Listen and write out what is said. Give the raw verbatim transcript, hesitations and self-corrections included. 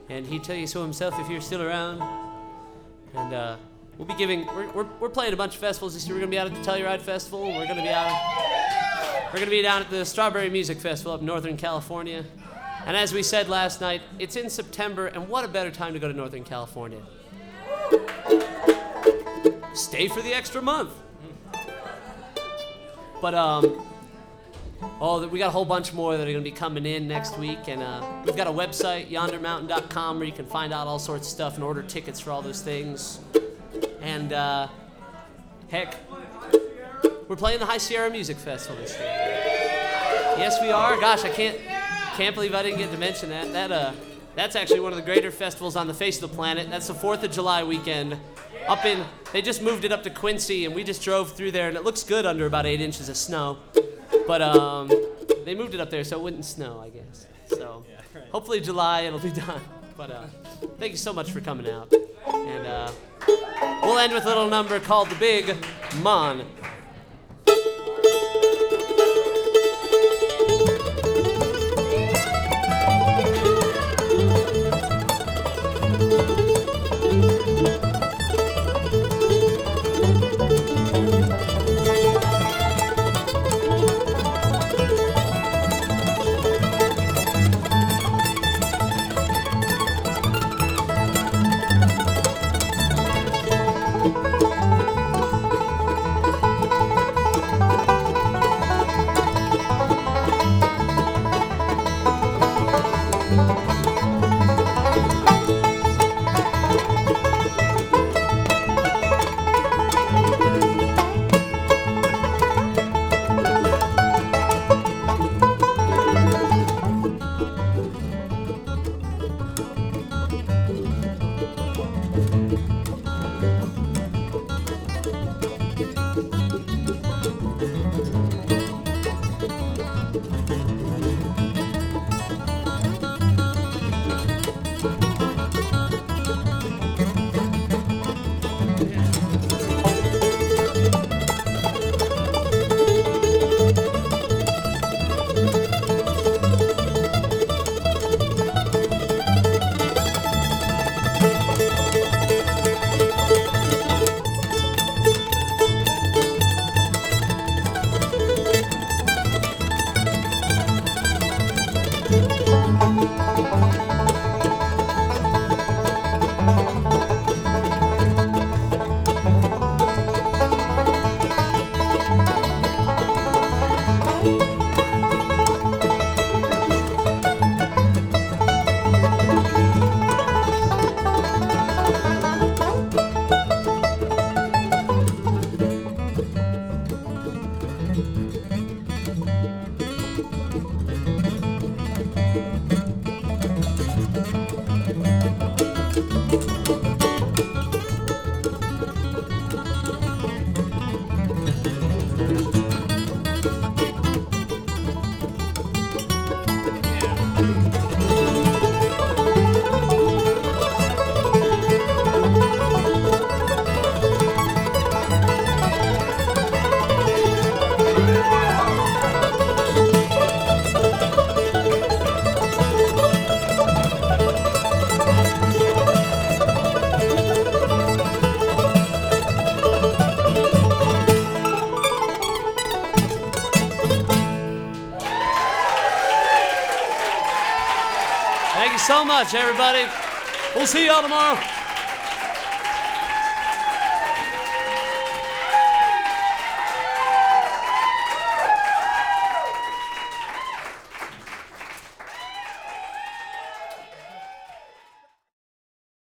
and he'd tell you so himself if you're still around. And uh, we'll be giving, we're, we're, we're playing a bunch of festivals this year. We're going to be out at the Telluride Festival. We're going to be out, we're going to be down at the Strawberry Music Festival up in Northern California. And as we said last night, it's in September, and what a better time to go to Northern California. Stay for the extra month. But, um, oh, we got a whole bunch more that are going to be coming in next week, and uh, we've got a website, yonder mountain dot com, where you can find out all sorts of stuff and order tickets for all those things. And, uh, heck, we're playing the High Sierra Music Festival this year. Yes, we are. Gosh, I can't... Can't believe I didn't get to mention that. That uh, that's actually one of the greater festivals on the face of the planet. That's the fourth of July weekend. Up in, they just moved it up to Quincy, and we just drove through there, and it looks good under about eight inches of snow. But um, they moved it up there so it wouldn't snow, I guess. So hopefully July it'll be done. But uh, thank you so much for coming out. And uh, we'll end with a little number called The Big Mon. So much, everybody. We'll see y'all tomorrow.